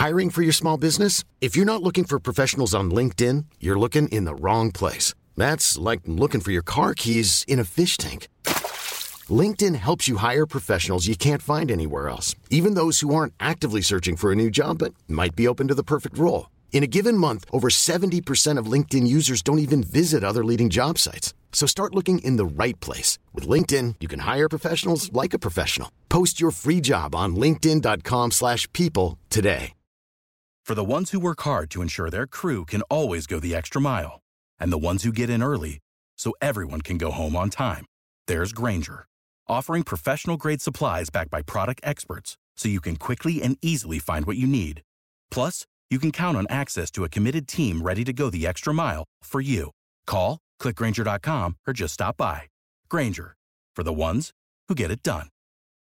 Hiring for your small business? If you're not looking for professionals on LinkedIn, you're looking in the wrong place. That's like looking for your car keys in a fish tank. LinkedIn helps you hire professionals you can't find anywhere else, even those who aren't actively searching for a new job but might be open to the perfect role. In a given month, over 70% of LinkedIn users don't even visit other leading job sites. So start looking in the right place. With LinkedIn, you can hire professionals like a professional. Post your free job on linkedin.com/people today. For the ones who work hard to ensure their crew can always go the extra mile, and the ones who get in early so everyone can go home on time, there's Grainger, offering professional-grade supplies backed by product experts so you can quickly and easily find what you need. Plus, you can count on access to a committed team ready to go the extra mile for you. Call, click Grainger.com, or just stop by. Grainger, for the ones who get it done.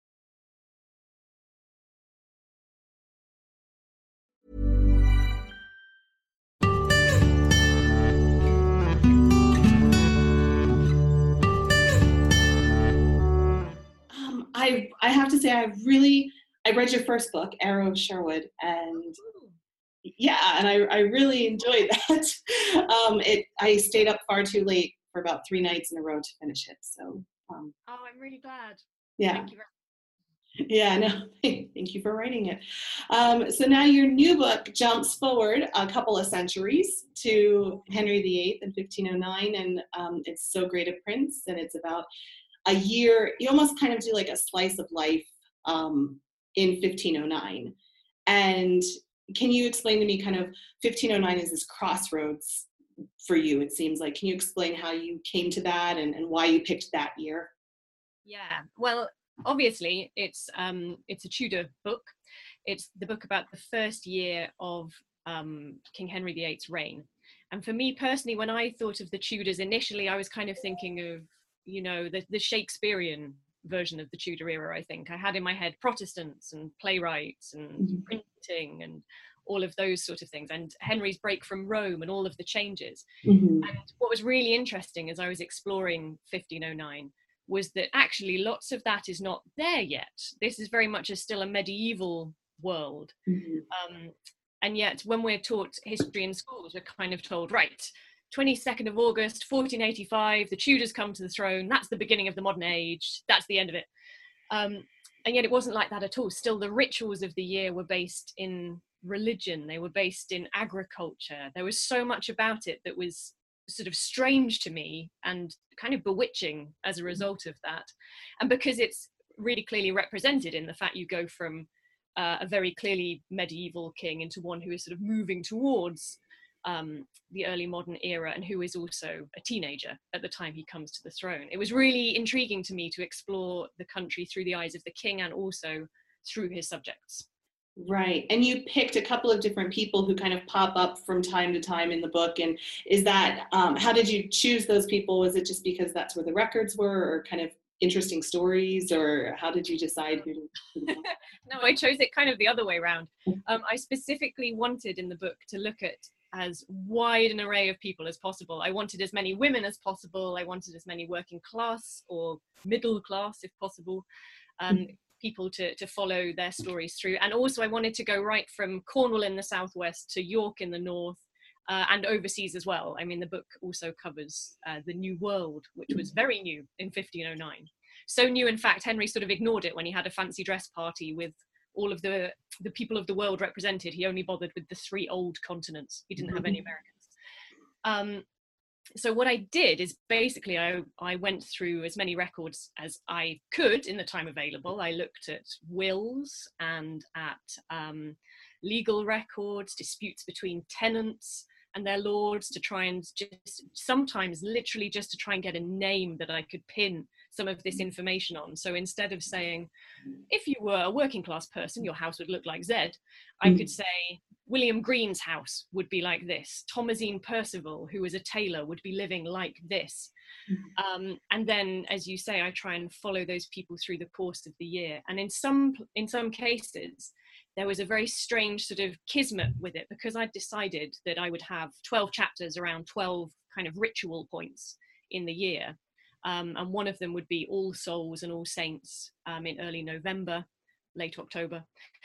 I have to say I read your first book, Arrow of Sherwood, and yeah, and I really enjoyed that. I stayed up far too late for about 3 nights in a row to finish it. So Oh, I'm really glad. yeah, Thank you very yeah, no, thank you for writing it. So now your new book jumps forward a couple of centuries to Henry VIII in 1509, and it's So Great a Prince, and it's about a year. You almost kind of do like a slice of life in 1509. And can you explain to me kind of 1509 is this crossroads for you, it seems like. Can you explain how you came to that and why you picked that year? Yeah, well, obviously it's a Tudor book. It's the book about the first year of King Henry VIII's reign. And for me personally, when I thought of the Tudors initially, I was kind of thinking of, you know, the Shakespearean version of the Tudor era. I think I had in my head Protestants and playwrights and printing and all of those sort of things, and Henry's break from Rome and all of the changes. And what was really interesting as I was exploring 1509 was that actually lots of that is not there yet. This is very much still a medieval world. And yet when we're taught history in schools, we're kind of told, right, 22nd of August, 1485, the Tudors come to the throne. That's the beginning of the modern age. That's the end of it. And yet it wasn't like that at all. Still, the rituals of the year were based in religion. They were based in agriculture. There was so much about it that was sort of strange to me and kind of bewitching as a result of that. And because it's really clearly represented in the fact you go from a very clearly medieval king into one who is sort of moving towards the early modern era and who is also a teenager at the time he comes to the throne. It was really intriguing to me to explore the country through the eyes of the king and also through his subjects. Right. And you picked a couple of different people who kind of pop up from time to time in the book. And is that, how did you choose those people? Was it just because that's where the records were, or kind of interesting stories, or how did you decide who to No, I chose it kind of the other way around. I specifically wanted in the book to look at as wide an array of people as possible. I wanted as many women as possible. I wanted as many working class or middle class, if possible, people to follow their stories through. And also I wanted to go right from Cornwall in the southwest to York in the north, and overseas as well. I mean, the book also covers the New World, which was very new in 1509. So new, in fact, Henry sort of ignored it when he had a fancy dress party with all of the people of the world represented. He only bothered with the 3 old continents. He didn't have any Americans. So what I did is basically I went through as many records as I could in the time available. I looked at wills and at legal records, disputes between tenants and their lords, to try and just sometimes literally just to try and get a name that I could pin some of this information on. So instead of saying, if you were a working class person, your house would look like Z, I could say William Green's house would be like this. Thomasine Percival, who was a tailor, would be living like this. And then, as you say, I try and follow those people through the course of the year. And in some cases, there was a very strange sort of kismet with it, because I decided that I would have 12 chapters around 12 kind of ritual points in the year. And one of them would be All Souls and All Saints in early November. late October.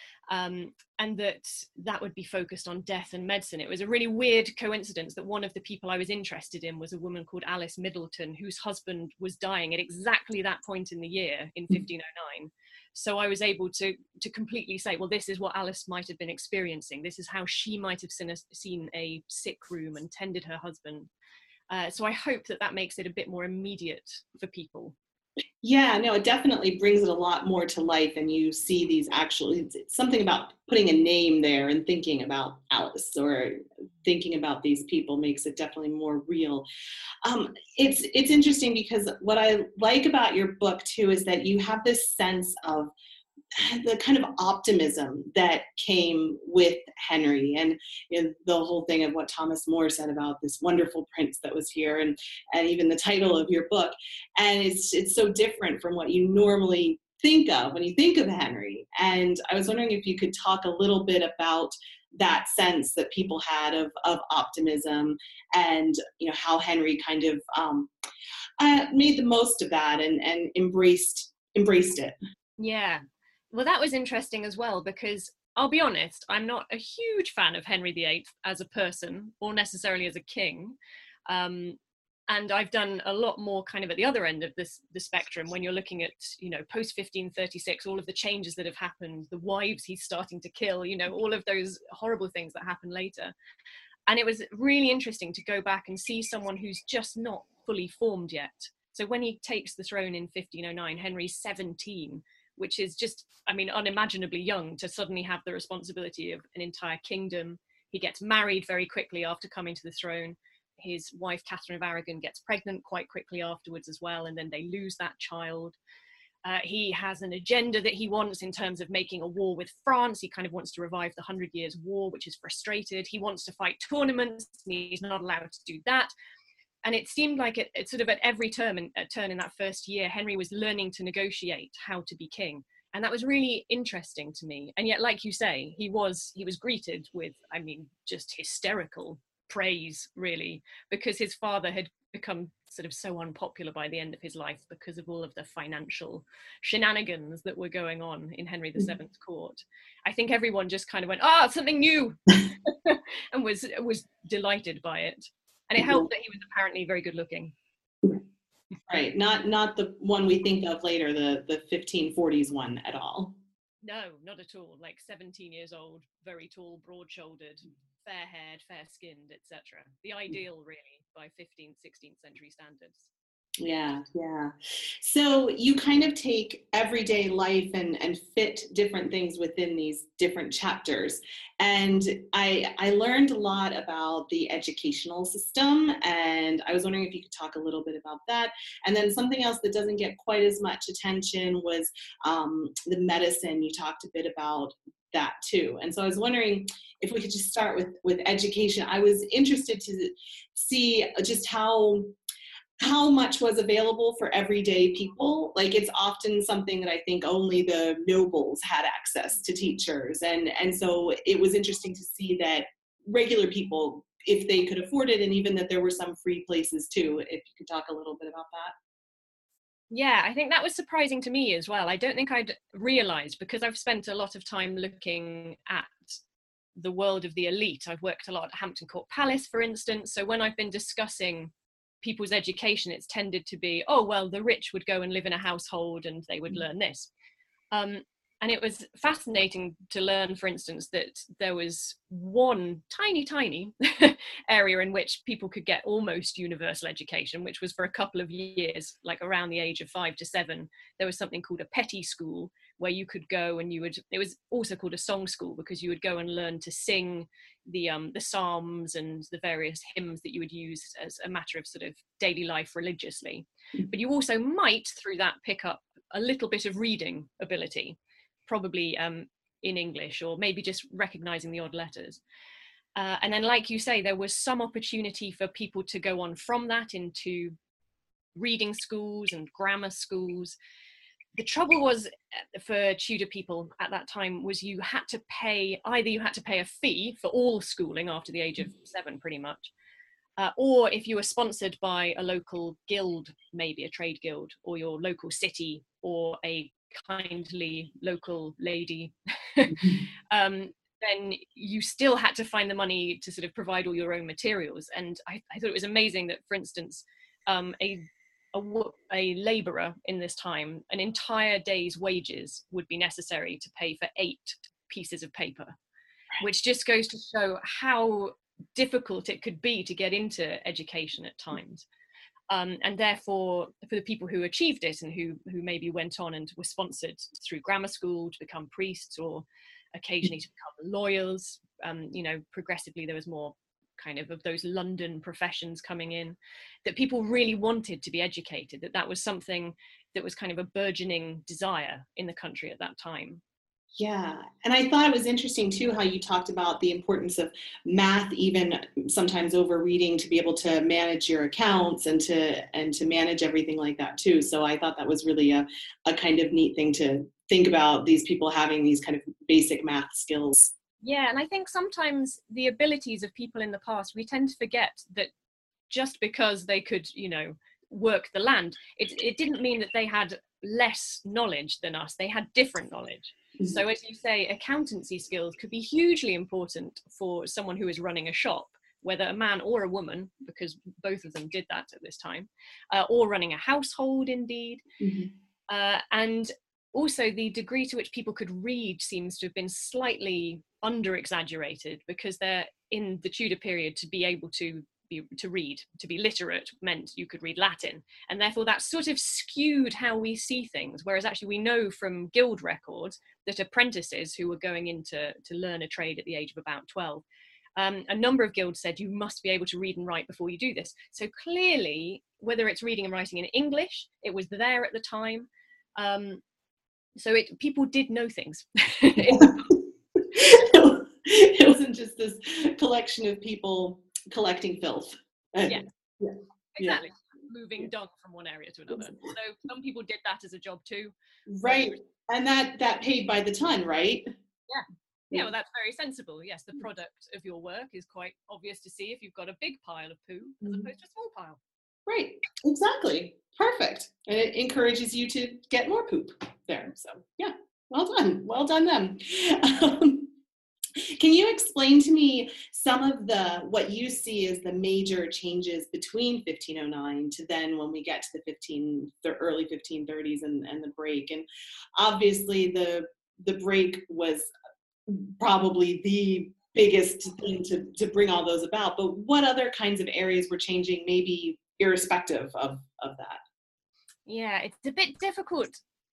And that would be focused on death and medicine. It was a really weird coincidence that one of the people I was interested in was a woman called Alice Middleton, whose husband was dying at exactly that point in the year, in 1509. So I was able to completely say, well, this is what Alice might have been experiencing. This is how she might have seen a sick room and tended her husband. So I hope that makes it a bit more immediate for people. Yeah, no, it definitely brings it a lot more to life, and you see these it's something about putting a name there and thinking about Alice or thinking about these people makes it definitely more real. It's interesting because what I like about your book too is that you have this sense of the kind of optimism that came with Henry, and the whole thing of what Thomas More said about this wonderful prince that was here, and even the title of your book. And it's so different from what you normally think of when you think of Henry. And I was wondering if you could talk a little bit about that sense that people had of optimism, and how Henry kind of made the most of that and embraced it. Yeah. Well, that was interesting as well, because I'll be honest, I'm not a huge fan of Henry VIII as a person or necessarily as a king. And I've done a lot more kind of at the other end of the spectrum when you're looking at, post 1536, all of the changes that have happened, the wives he's starting to kill, all of those horrible things that happen later. And it was really interesting to go back and see someone who's just not fully formed yet. So when he takes the throne in 1509, Henry's 17, which is just, unimaginably young to suddenly have the responsibility of an entire kingdom. He gets married very quickly after coming to the throne. His wife, Catherine of Aragon, gets pregnant quite quickly afterwards as well, and then they lose that child. He has an agenda that he wants in terms of making a war with France. He kind of wants to revive the 100 Years' War, which is frustrated. He wants to fight tournaments, and he's not allowed to do that. And it seemed like it sort of at every turn in that first year, Henry was learning to negotiate how to be king. And that was really interesting to me. And yet, like you say, he was greeted with, just hysterical praise, really, because his father had become sort of so unpopular by the end of his life because of all of the financial shenanigans that were going on in Henry VII's court. I think everyone just kind of went, something new, and was delighted by it. And it helped that he was apparently very good looking. Right, not the one we think of later, the 1540s one at all. No, not at all. Like 17 years old, very tall, broad-shouldered, fair-haired, fair-skinned, etc. The ideal, really, by 15th, 16th century standards. Yeah. So you kind of take everyday life and fit different things within these different chapters. And I learned a lot about the educational system, and I was wondering if you could talk a little bit about that. And then something else that doesn't get quite as much attention was the medicine. You talked a bit about that too. And so I was wondering if we could just start with education. I was interested to see just how much was available for everyday people. Like, it's often something that I think only the nobles had access to teachers. And so it was interesting to see that regular people, if they could afford it, and even that there were some free places too. If you could talk a little bit about that. Yeah, I think that was surprising to me as well. I don't think I'd realized, because I've spent a lot of time looking at the world of the elite. I've worked a lot at Hampton Court Palace, for instance. So when I've been discussing people's education, it's tended to be, the rich would go and live in a household and they would learn this. And it was fascinating to learn, for instance, that there was one tiny area in which people could get almost universal education, which was for a couple of years, like around the age of 5 to 7. There was something called a petty school where you could go and it was also called a song school, because you would go and learn to sing the psalms and the various hymns that you would use as a matter of sort of daily life religiously. But you also might, through that, pick up a little bit of reading ability, probably in English, or maybe just recognizing the odd letters. And then, like you say, there was some opportunity for people to go on from that into reading schools and grammar schools. The trouble was, for Tudor people at that time, was you had to pay a fee for all schooling after the age of 7, pretty much, or if you were sponsored by a local guild, maybe a trade guild, or your local city, or a kindly local lady, Mhm. then you still had to find the money to sort of provide all your own materials. And I thought it was amazing that, for instance, a labourer in this time, an entire day's wages would be necessary to pay for 8 pieces of paper, which just goes to show how difficult it could be to get into education at times. And therefore, for the people who achieved it and who maybe went on and were sponsored through grammar school to become priests or occasionally to become lawyers, progressively there was more kind of those London professions coming in, that people really wanted to be educated, that was something that was kind of a burgeoning desire in the country at that time. Yeah. And I thought it was interesting too how you talked about the importance of math, even sometimes over reading, to be able to manage your accounts and to manage everything like that too. So I thought that was really a kind of neat thing to think about, these people having these kind of basic math skills. Yeah, and I think sometimes the abilities of people in the past, we tend to forget that just because they could, work the land, it didn't mean that they had less knowledge than us. They had different knowledge. Mhm. So as you say, accountancy skills could be hugely important for someone who is running a shop, whether a man or a woman, because both of them did that at this time, or running a household indeed. Mhm. And also the degree to which people could read seems to have been slightly under exaggerated, because they're in the Tudor period, to be able to read, to be literate, meant you could read Latin, and therefore that sort of skewed how we see things. Whereas actually we know from guild records that apprentices who were going in to learn a trade at the age of about 12, a number of guilds said you must be able to read and write before you do this. So clearly, whether it's reading and writing in English, it was there at the time. So people did know things. It wasn't just this collection of people collecting filth. Yeah, Yeah. Exactly. Moving dung from one area to another. So some people did that as a job too. Right. And that paid by the ton, right? Yeah, well, that's very sensible. Yes, the product of your work is quite obvious to see if you've got a big pile of poo as opposed to a small pile. Right, exactly. Perfect. And it encourages you to get more poop there. So yeah, well done them. Can you explain to me some of what you see as the major changes between 1509 to then when we get to the early 1530s and the break? And obviously the break was probably the biggest thing to bring all those about, but what other kinds of areas were changing, maybe irrespective of that? Yeah, it's a bit difficult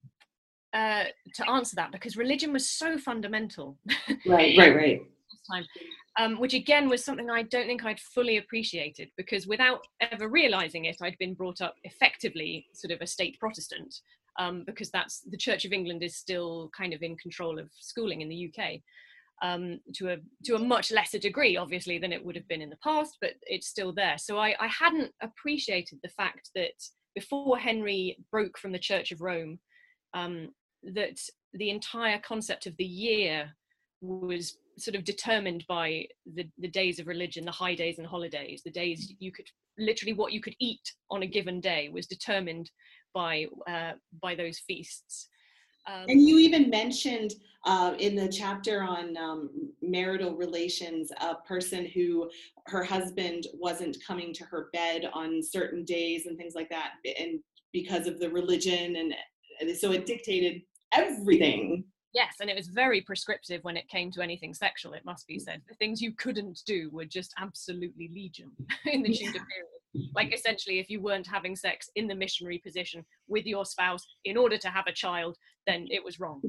to answer that, because religion was so fundamental. Right. This time, which again was something I don't think I'd fully appreciated, because without ever realizing it, I'd been brought up effectively sort of a state Protestant, because that's the Church of England is still kind of in control of schooling in the UK, to a much lesser degree, obviously, than it would have been in the past, but it's still there. So I hadn't appreciated the fact that before Henry broke from the Church of Rome, that the entire concept of the year was sort of determined by the days of religion, the high days and holidays, the days you could literally, what you could eat on a given day was determined by those feasts. And you even mentioned in the chapter on marital relations, a person who her husband wasn't coming to her bed on certain days and things like that, and because of the religion, and so it dictated everything. Yes, and it was very prescriptive when it came to anything sexual, it must be said. The things you couldn't do were just absolutely legion in the Tudor period. Like, essentially, if you weren't having sex in the missionary position with your spouse in order to have a child, then it was wrong.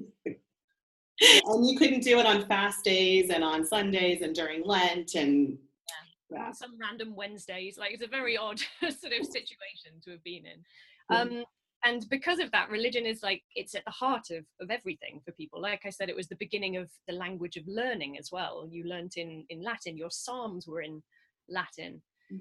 And you couldn't do it on fast days and on Sundays and during Lent and some random Wednesdays. Like, it's a very odd sort of situation to have been in. And because of that, religion is like, it's at the heart of everything for people. Like I said, it was the beginning of the language of learning as well. You learnt in Latin, your psalms were in Latin.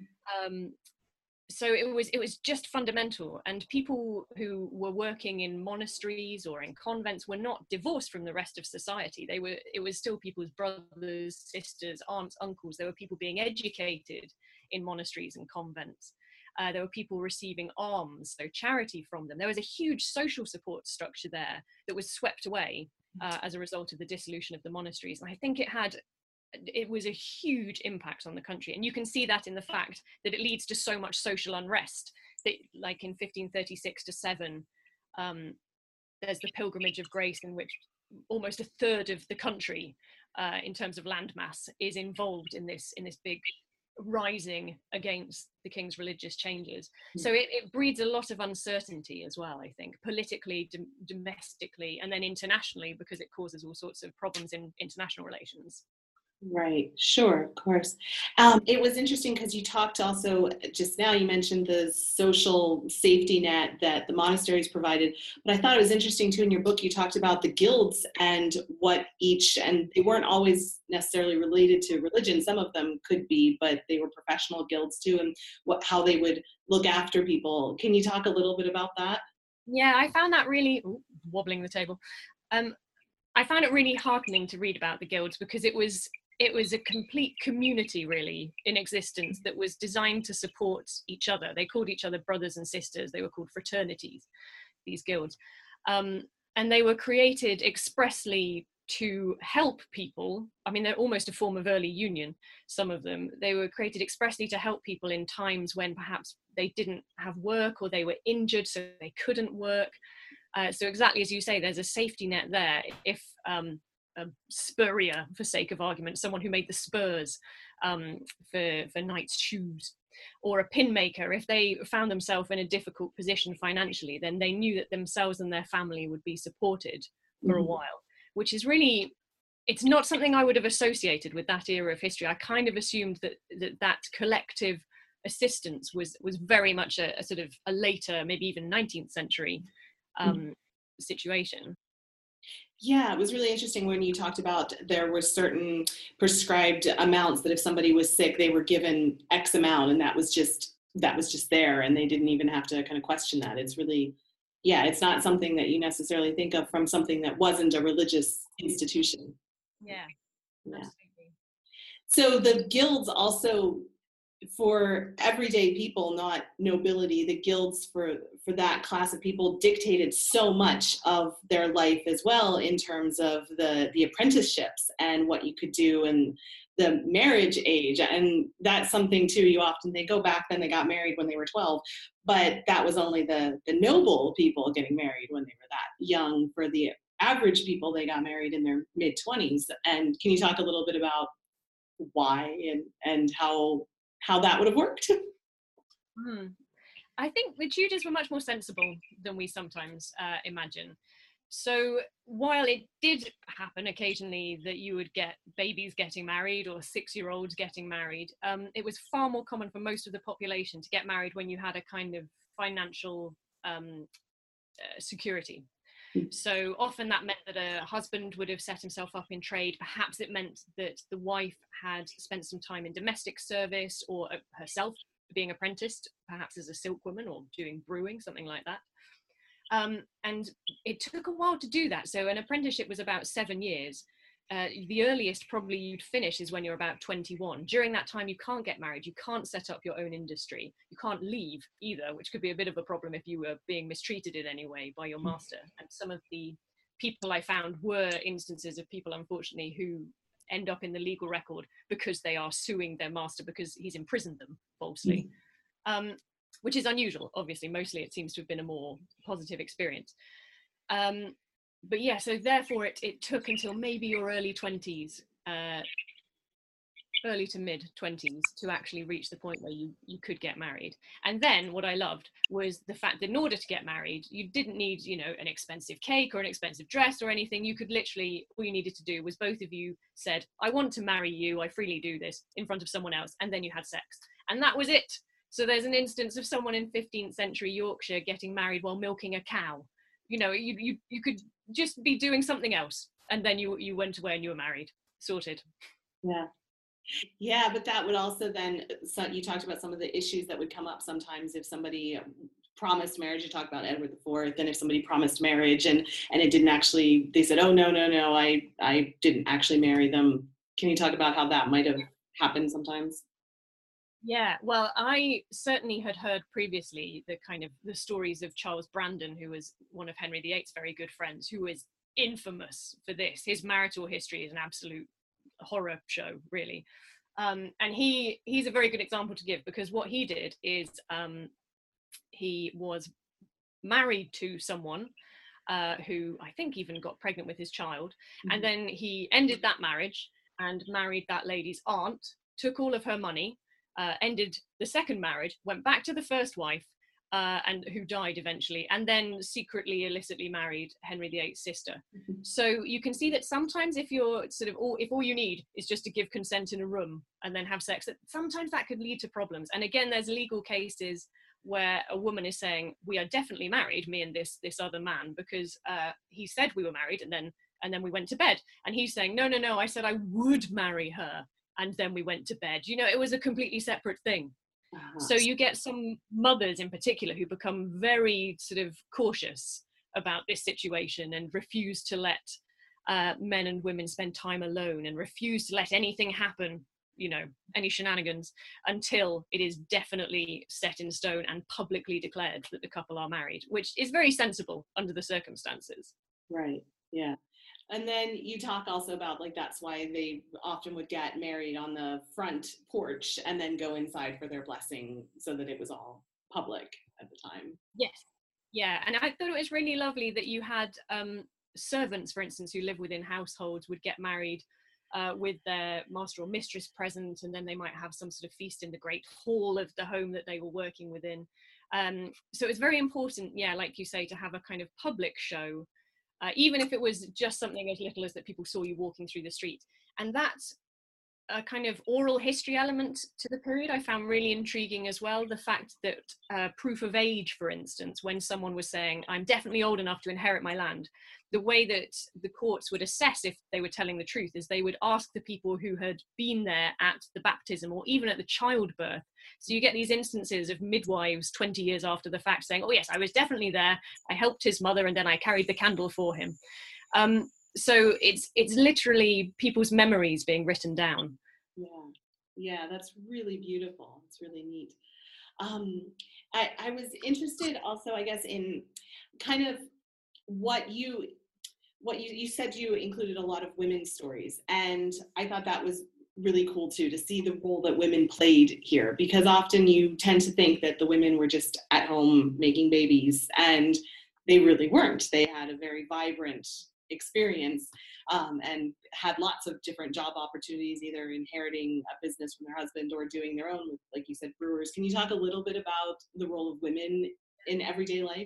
So it was just fundamental. And people who were working in monasteries or in convents were not divorced from the rest of society. It was still people's brothers, sisters, aunts, uncles. There were people being educated in monasteries and convents. There were people receiving alms, so charity from them. There was a huge social support structure there that was swept away as a result of the dissolution of the monasteries. And I think it was a huge impact on the country. And you can see that in the fact that it leads to so much social unrest. That, like in 1536 to 7, there's the Pilgrimage of Grace, in which almost a third of the country, in terms of landmass, is involved in this big rising against the king's religious changes. So it breeds a lot of uncertainty as well, I think, politically, domestically, and then internationally, because it causes all sorts of problems in international relations. Right, sure, of course. It was interesting because you talked also just now, you mentioned the social safety net that the monasteries provided, but I thought it was interesting too in your book, you talked about the guilds and what each, and they weren't always necessarily related to religion, some of them could be, but they were professional guilds too, and how they would look after people. Can you talk a little bit about that? Yeah, I found that really, wobbling the table. I found it really heartening to read about the guilds, because it was a complete community really in existence that was designed to support each other. They called each other brothers and sisters. They were called fraternities, these guilds. And they were created expressly to help people. I mean, they're almost a form of early union, some of them. They were created expressly to help people in times when perhaps they didn't have work or they were injured, so they couldn't work. So exactly as you say, there's a safety net there. If a spurrier, for sake of argument, someone who made the spurs for knight's shoes, or a pin maker, if they found themselves in a difficult position financially, then they knew that themselves and their family would be supported for a while, which is really, it's not something I would have associated with that era of history. I kind of assumed that collective assistance was very much a sort of a later, maybe even 19th century situation. Yeah, it was really interesting when you talked about there were certain prescribed amounts that if somebody was sick, they were given X amount, and that was just there, and they didn't even have to kind of question that. It's really, yeah, it's not something that you necessarily think of from something that wasn't a religious institution. Yeah, absolutely. So the guilds also, for everyday people, not nobility, the guilds for that class of people dictated so much of their life as well, in terms of the apprenticeships and what you could do and the marriage age. And that's something too, you often, they go back then, they got married when they were 12, but that was only the noble people getting married when they were that young. For the average people, they got married in their mid-20s. And can you talk a little bit about why and how that would have worked? I think the Tudors were much more sensible than we sometimes imagine. So while it did happen occasionally that you would get babies getting married or 6-year-olds getting married, it was far more common for most of the population to get married when you had a kind of financial security. So often that meant that a husband would have set himself up in trade. Perhaps it meant that the wife had spent some time in domestic service, or herself being apprenticed, perhaps as a silkwoman or doing brewing, something like that. And it took a while to do that. So an apprenticeship was about 7 years. The earliest probably you'd finish is when you're about 21. During that time, you can't get married. You can't set up your own industry. You can't leave either, which could be a bit of a problem if you were being mistreated in any way by your master. And some of the people I found were instances of people, unfortunately, who end up in the legal record because they are suing their master because he's imprisoned them falsely, which is unusual. Obviously, mostly it seems to have been a more positive experience. But yeah, so therefore it took until maybe your early 20s, early to mid 20s, to actually reach the point where you could get married. And then what I loved was the fact that in order to get married, you didn't need, an expensive cake or an expensive dress or anything. You could literally, all you needed to do was both of you said, I want to marry you, I freely do this, in front of someone else, and then you had sex. And that was it. So there's an instance of someone in 15th century Yorkshire getting married while milking a cow. You could just be doing something else, and then you went away and you were married, sorted. Yeah, but that would also then, so you talked about some of the issues that would come up sometimes if somebody promised marriage. You talked about Edward IV, and if somebody promised marriage and it didn't actually, they said, oh, no, I didn't actually marry them. Can you talk about how that might have happened sometimes? Yeah, well, I certainly had heard previously the stories of Charles Brandon, who was one of Henry VIII's very good friends, who was infamous for this. His marital history is an absolute horror show, really. And he's a very good example to give, because what he did is he was married to someone who I think even got pregnant with his child, and then he ended that marriage and married that lady's aunt, took all of her money, ended the second marriage, went back to the first wife, and who died eventually, and then secretly, illicitly married Henry VIII's sister. So you can see that sometimes if you're if all you need is just to give consent in a room and then have sex, that sometimes that could lead to problems. And again, there's legal cases where a woman is saying, we are definitely married, me and this other man, because he said we were married, and then we went to bed. And he's saying, no, I said I would marry her, and then we went to bed. It was a completely separate thing. So you get some mothers in particular who become very sort of cautious about this situation and refuse to let men and women spend time alone, and refuse to let anything happen, any shenanigans, until it is definitely set in stone and publicly declared that the couple are married, which is very sensible under the circumstances. Right. Yeah. And then you talk also about, like, that's why they often would get married on the front porch and then go inside for their blessing, so that it was all public at the time. Yes. Yeah. And I thought it was really lovely that you had servants, for instance, who live within households would get married with their master or mistress present, and then they might have some sort of feast in the great hall of the home that they were working within. So it's very important, like you say, to have a kind of public show, even if it was just something as little as that people saw you walking through the street. And that's a kind of oral history element to the period I found really intriguing as well. The fact that proof of age, for instance, when someone was saying, I'm definitely old enough to inherit my land, the way that the courts would assess if they were telling the truth is they would ask the people who had been there at the baptism or even at the childbirth. So you get these instances of midwives 20 years after the fact saying, oh yes, I was definitely there, I helped his mother, and then I carried the candle for him. So it's literally people's memories being written down. Yeah, that's really beautiful. It's really neat. I was interested also, I guess, in kind of what you said. You included a lot of women's stories, and I thought that was really cool too, to see the role that women played here, because often you tend to think that the women were just at home making babies, and they really weren't. They had a very vibrant experience, and had lots of different job opportunities, either inheriting a business from their husband or doing their own, like you said, brewers. Can you talk a little bit about the role of women in everyday life?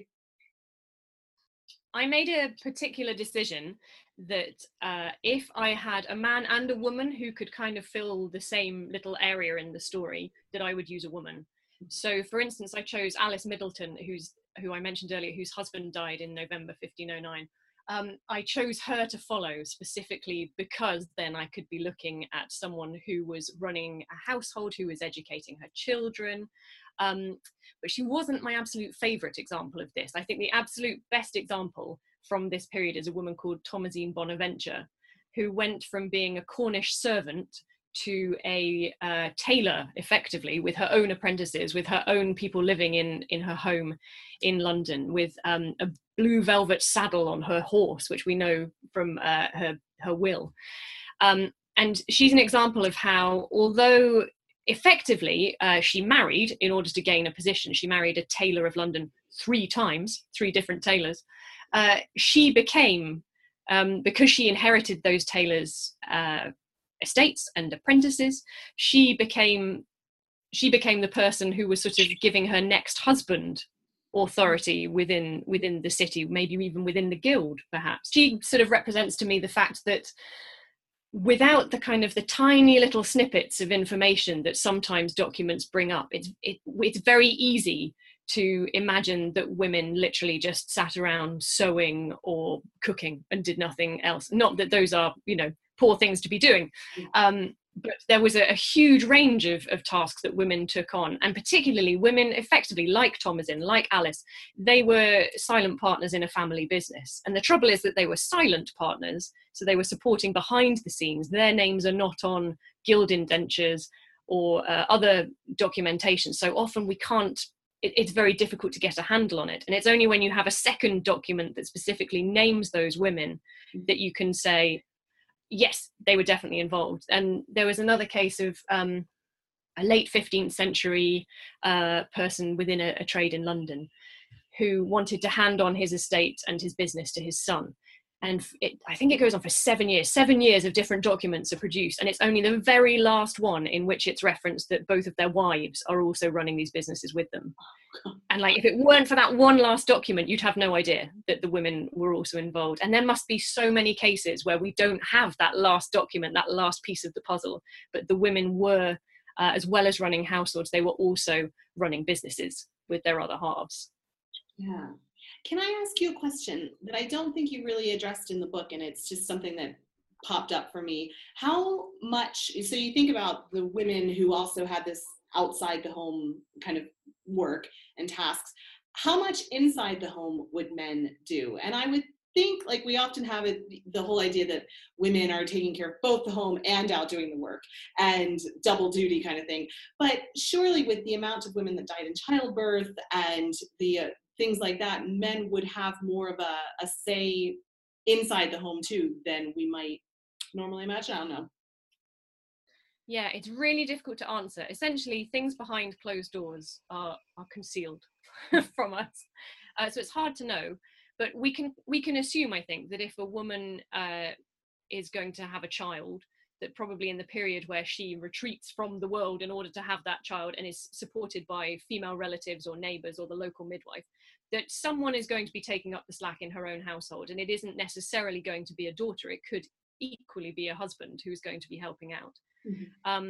I made a particular decision that if I had a man and a woman who could kind of fill the same little area in the story, that I would use a woman. So, for instance, I chose Alice Middleton, who I mentioned earlier, whose husband died in November 1509. I chose her to follow specifically because then I could be looking at someone who was running a household, who was educating her children. But she wasn't my absolute favourite example of this. I think the absolute best example from this period is a woman called Thomasine Bonaventure, who went from being a Cornish servant to a tailor, effectively, with her own apprentices, with her own people living in her home in London, with a blue velvet saddle on her horse, which we know from her will. And she's an example of how, although effectively she married in order to gain a position, she married a tailor of London 3 times, 3 different tailors, she became, because she inherited those tailors' estates and apprentices, she became the person who was sort of giving her next husband authority within the city, maybe even within the guild, perhaps. She sort of represents to me the fact that without the kind of the tiny little snippets of information that sometimes documents bring up, it's very easy to imagine that women literally just sat around sewing or cooking and did nothing else. Not that those are, poor things to be doing. But there was a huge range of tasks that women took on, and particularly women effectively, like Thomasine, like Alice, they were silent partners in a family business. And the trouble is that they were silent partners, so they were supporting behind the scenes. Their names are not on guild indentures or other documentation. So often we can't, it's very difficult to get a handle on it. And it's only when you have a second document that specifically names those women that you can say, yes, they were definitely involved. And there was another case of a late 15th century person within a trade in London who wanted to hand on his estate and his business to his son. And I think it goes on for 7 years. 7 years of different documents are produced. And it's only the very last one in which it's referenced that both of their wives are also running these businesses with them. And like, if it weren't for that one last document, you'd have no idea that the women were also involved. And there must be so many cases where we don't have that last document, that last piece of the puzzle, but the women were, as well as running households, they were also running businesses with their other halves. Yeah. Can I ask you a question that I don't think you really addressed in the book, and it's just something that popped up for me? How much, so you think about the women who also had this outside the home kind of work and tasks, how much inside the home would men do? And I would think, like, we often have it, the whole idea that women are taking care of both the home and out doing the work and double duty kind of thing. But surely with the amount of women that died in childbirth and the things like that, men would have more of a say inside the home too than we might normally imagine. I don't know. Yeah, it's really difficult to answer. Essentially, things behind closed doors are concealed from us. So it's hard to know, but we can assume, I think, that if a woman is going to have a child, that probably in the period where she retreats from the world in order to have that child and is supported by female relatives or neighbours or the local midwife, that someone is going to be taking up the slack in her own household. And it isn't necessarily going to be a daughter. It could equally be a husband who's going to be helping out. Mm-hmm.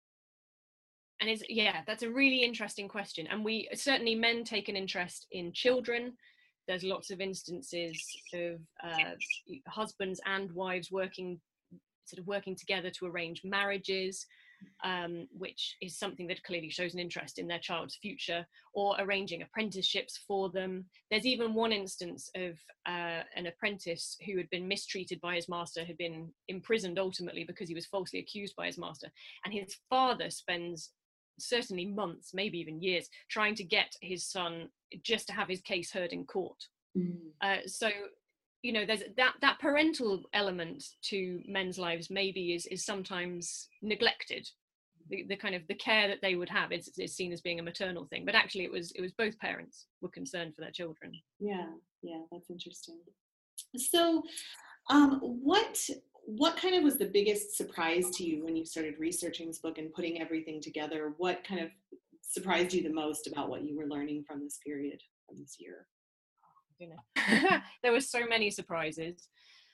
And it's, yeah, that's a really interesting question. And we certainly, men take an interest in children. There's lots of instances of husbands and wives working together to arrange marriages, which is something that clearly shows an interest in their child's future, or arranging apprenticeships for them. There's even one instance of an apprentice who had been mistreated by his master, had been imprisoned ultimately because he was falsely accused by his master. And his father spends certainly months, maybe even years, trying to get his son just to have his case heard in court. So, you know, there's that parental element to men's lives maybe is sometimes neglected. The kind of the care that they would have is seen as being a maternal thing, but actually it was both parents were concerned for their children. Yeah, that's interesting. So, what kind of was the biggest surprise to you when you started researching this book and putting everything together? What kind of surprised you the most about what you were learning from this period, from this year? There were so many surprises.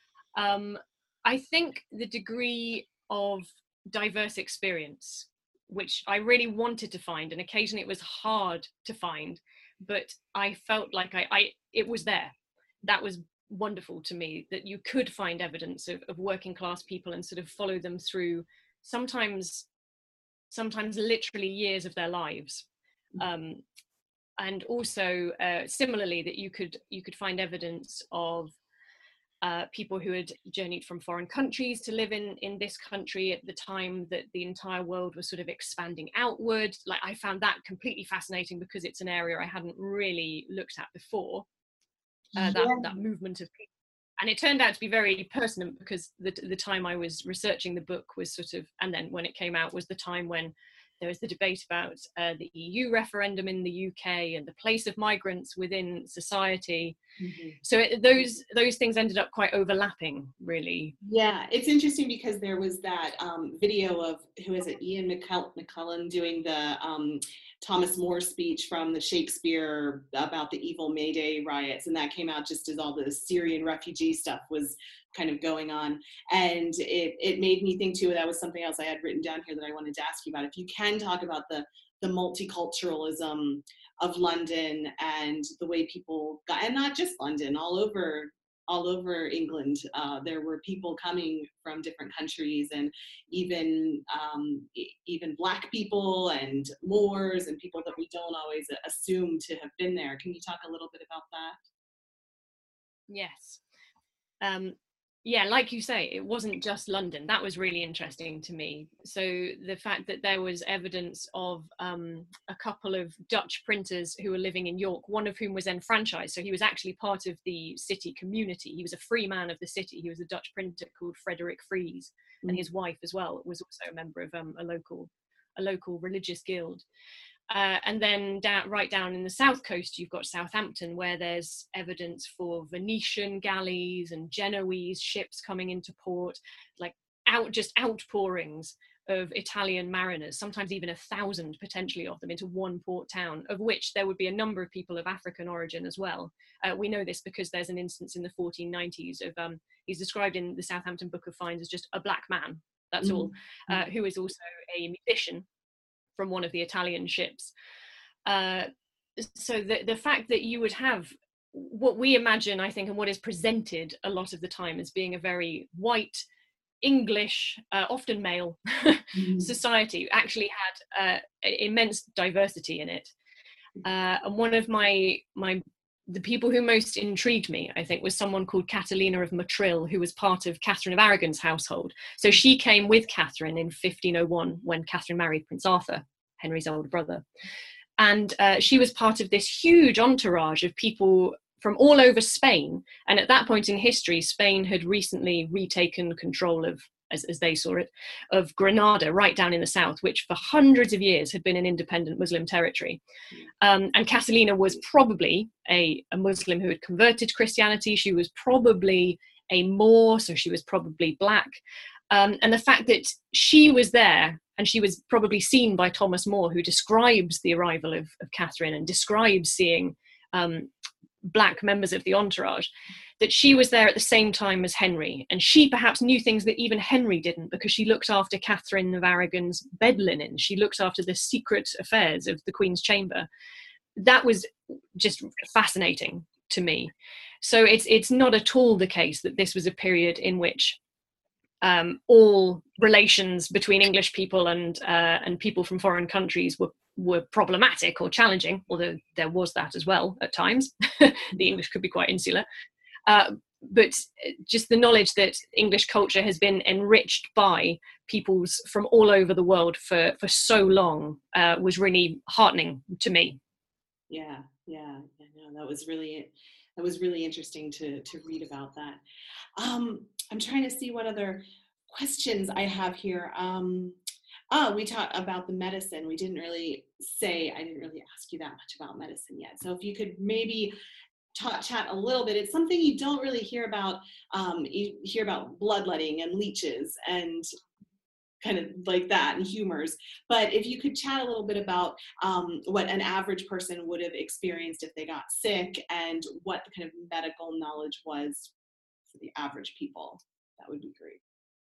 I think the degree of diverse experience, which I really wanted to find, and occasionally it was hard to find, but I felt like it was there. That was wonderful to me, that you could find evidence of working class people and sort of follow them through sometimes literally years of their lives. And also similarly, that you could find evidence of people who had journeyed from foreign countries to live in this country at the time that the entire world was sort of expanding outward. Like, I found that completely fascinating because it's an area I hadn't really looked at before. That movement of people. And it turned out to be very pertinent because the time I was researching the book was sort of, and then when it came out was the time when there was the debate about the EU referendum in the UK and the place of migrants within society. Mm-hmm. So those things ended up quite overlapping, really. Yeah, it's interesting because there was that video of, who is it, Ian McKellen doing the Thomas More speech from the Shakespeare about the evil May Day riots, and that came out just as all the Syrian refugee stuff was kind of going on. And it made me think too, that was something else I had written down here that I wanted to ask you about. If you can talk about the multiculturalism of London and the way people got, and not just London, all over England, there were people coming from different countries, and even Black people and Moors and people that we don't always assume to have been there. Can you talk a little bit about that? Yes. Yeah, like you say, it wasn't just London. That was really interesting to me. So the fact that there was evidence of a couple of Dutch printers who were living in York, one of whom was enfranchised. So he was actually part of the city community. He was a free man of the city. He was a Dutch printer called Frederick Fries, and his wife as well was also a member of a local religious guild. And then right down in the south coast, you've got Southampton, where there's evidence for Venetian galleys and Genoese ships coming into port, like outpourings of Italian mariners, sometimes even 1,000 potentially of them into one port town, of which there would be a number of people of African origin as well. We know this because there's an instance in the 1490s of, he's described in the Southampton Book of Finds as just a black man, that's all, who is also a musician from one of the Italian ships. So the fact that you would have what we imagine, I think, and what is presented a lot of the time as being a very white, English, often male society, actually had immense diversity in it. And one of the people who most intrigued me, I think, was someone called Catalina of Motril, who was part of Catherine of Aragon's household. So she came with Catherine in 1501 when Catherine married Prince Arthur, Henry's older brother. And she was part of this huge entourage of people from all over Spain. And at that point in history, Spain had recently retaken control of, as they saw it, of Granada, right down in the south, which for hundreds of years had been an independent Muslim territory. And Catalina was probably a Muslim who had converted to Christianity. She was probably a Moor, so she was probably black. And the fact that she was there, and she was probably seen by Thomas More, who describes the arrival of Catherine and describes seeing black members of the entourage, that she was there at the same time as Henry. And she perhaps knew things that even Henry didn't, because she looked after Catherine of Aragon's bed linen. She looked after the secret affairs of the Queen's chamber. That was just fascinating to me. So it's not at all the case that this was a period in which all relations between English people and people from foreign countries were problematic or challenging, although there was that as well at times. The English could be quite insular. But just the knowledge that English culture has been enriched by peoples from all over the world for so long was really heartening to me. Yeah, no, that was really interesting to read about that. I'm trying to see what other questions I have here. We talked about the medicine. I didn't really ask you that much about medicine yet. So if you could maybe chat a little bit. It's something you don't really hear about. You hear about bloodletting and leeches and kind of like that, and humors. But if you could chat a little bit about what an average person would have experienced if they got sick, and what the kind of medical knowledge was for the average people, that would be great.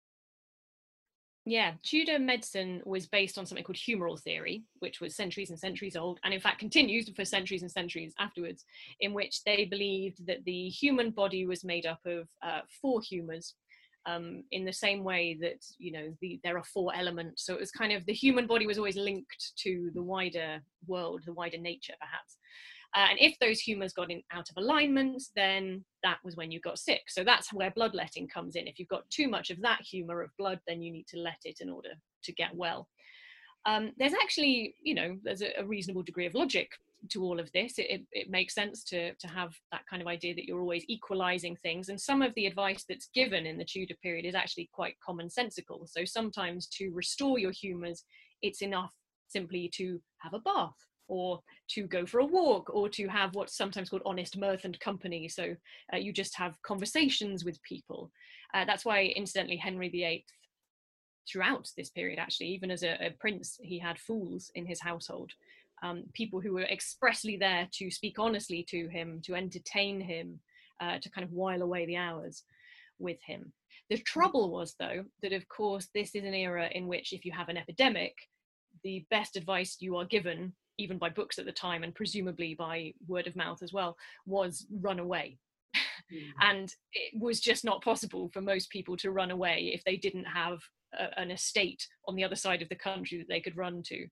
Yeah, Tudor medicine was based on something called humoral theory, which was centuries and centuries old, and in fact continues for centuries and centuries afterwards, in which they believed that the human body was made up of 4 humors, in the same way that, there are 4 elements. So it was kind of, the human body was always linked to the wider world, the wider nature perhaps. And if those humors got out of alignment, then that was when you got sick. So that's where bloodletting comes in. If you've got too much of that humor of blood, then you need to let it in order to get well. There's actually, there's a reasonable degree of logic to all of this. It makes sense to have that kind of idea that you're always equalizing things. And some of the advice that's given in the Tudor period is actually quite commonsensical. So sometimes to restore your humors, it's enough simply to have a bath, or to go for a walk, or to have what's sometimes called honest mirth and company. So you just have conversations with people. That's why, incidentally, Henry VIII, throughout this period, actually, even as a prince, he had fools in his household. People who were expressly there to speak honestly to him, to entertain him, to kind of while away the hours with him. The trouble was, though, that of course this is an era in which if you have an epidemic, the best advice you are given, even by books at the time, and presumably by word of mouth as well, was run away. And it was just not possible for most people to run away if they didn't have an estate on the other side of the country that they could run to.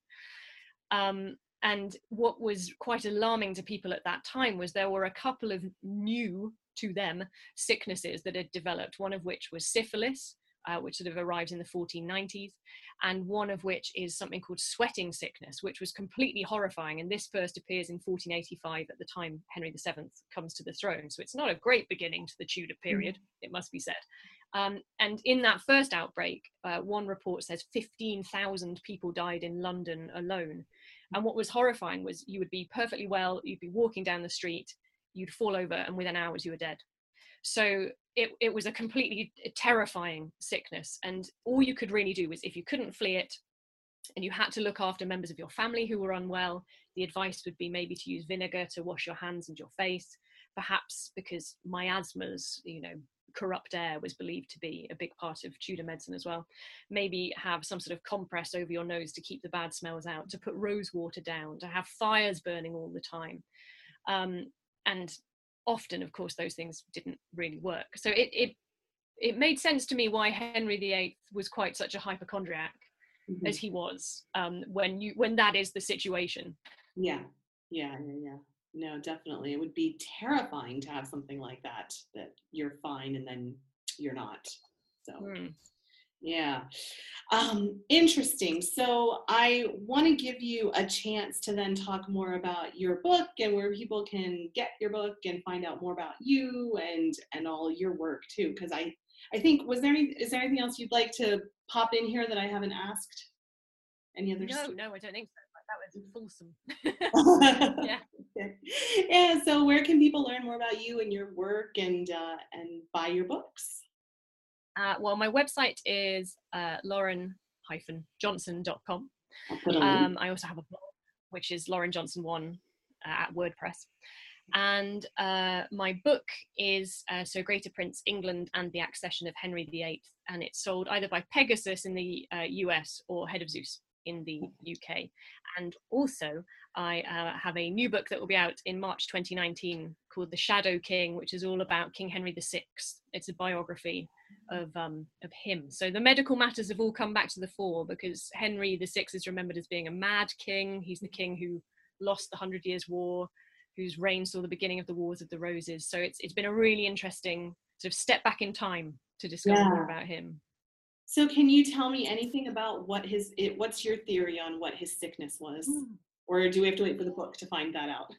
And what was quite alarming to people at that time was there were a couple of new to them, sicknesses that had developed, one of which was syphilis, which sort of arrived in the 1490s, and one of which is something called sweating sickness, which was completely horrifying. And this first appears in 1485, at the time Henry VII comes to the throne. So it's not a great beginning to the Tudor period, it must be said. And in that first outbreak, one report says 15,000 people died in London alone. And what was horrifying was you would be perfectly well, you'd be walking down the street, you'd fall over, and within hours you were dead. So it was a completely terrifying sickness. And all you could really do was, if you couldn't flee it and you had to look after members of your family who were unwell, the advice would be maybe to use vinegar to wash your hands and your face, perhaps because miasmas, corrupt air was believed to be a big part of Tudor medicine as well. Maybe have some sort of compress over your nose to keep the bad smells out, to put rose water down, to have fires burning all the time. And often, of course, those things didn't really work. So it made sense to me why Henry VIII was quite such a hypochondriac as he was, when that is the situation. Yeah. No, definitely. It would be terrifying to have something like that you're fine and then you're not. So, yeah. Interesting. So I want to give you a chance to then talk more about your book and where people can get your book and find out more about you and all your work too. Because I think, is there anything else you'd like to pop in here that I haven't asked? Any other? No, I don't think so. That was fulsome. Yeah. Yeah. So where can people learn more about you and your work and buy your books? Well, my website is lauren-johnson.com. I also have a blog, which is Lauren Johnson 1 at WordPress. And my book is So Greater Prince, England and the Accession of Henry VIII. And it's sold either by Pegasus in the US or Head of Zeus in the UK. And also I have a new book that will be out in March 2019 called The Shadow King, which is all about King Henry VI. It's a biography of him. So the medical matters have all come back to the fore because Henry VI is remembered as being a mad king. He's the king who lost the 100 Years' War, whose reign saw the beginning of the Wars of the Roses. So it's been a really interesting sort of step back in time to discover more about him. So can you tell me anything about what's your theory on what his sickness was? Or do we have to wait for the book to find that out?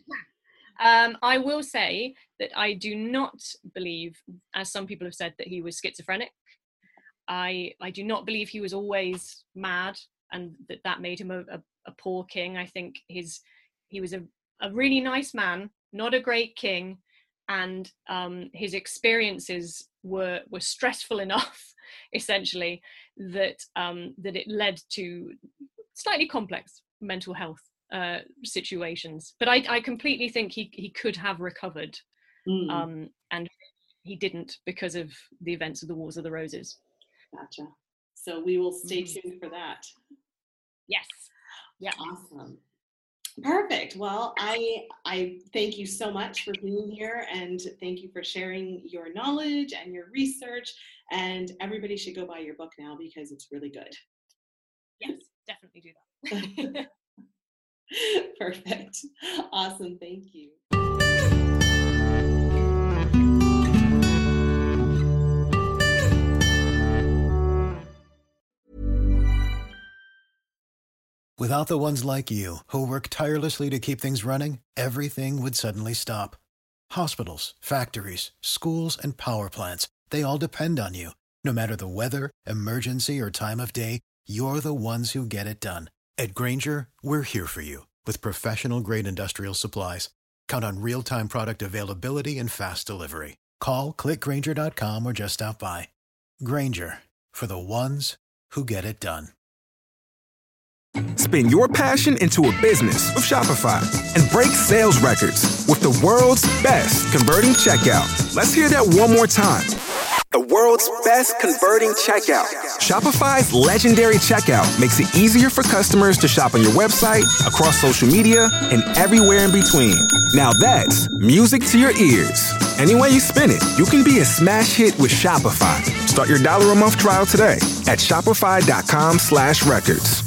I will say that I do not believe, as some people have said, that he was schizophrenic. I do not believe he was always mad and that made him a poor king. I think he was a really nice man, not a great king, and his experiences were stressful enough, essentially, that it led to slightly complex mental health situations. But I completely think he could have recovered, and he didn't because of the events of the Wars of the Roses. Gotcha. So we will stay tuned for that. Yes. Yeah. Awesome. Perfect. Well, I thank you so much for being here, and thank you for sharing your knowledge and your research, and everybody should go buy your book now because it's really good. Yes, definitely do that. Perfect. Awesome. Thank you. Without the ones like you, who work tirelessly to keep things running, everything would suddenly stop. Hospitals, factories, schools, and power plants, they all depend on you. No matter the weather, emergency, or time of day, you're the ones who get it done. At Grainger, we're here for you with professional-grade industrial supplies. Count on real-time product availability and fast delivery. Call, click Grainger.com, or just stop by. Grainger, for the ones who get it done. Spin your passion into a business with Shopify and break sales records with the world's best converting checkout. Let's hear that one more time. The world's best converting checkout. Shopify's legendary checkout makes it easier for customers to shop on your website, across social media, and everywhere in between. Now that's music to your ears. Any way you spin it, you can be a smash hit with Shopify. Start your $1 a month trial today at shopify.com/records.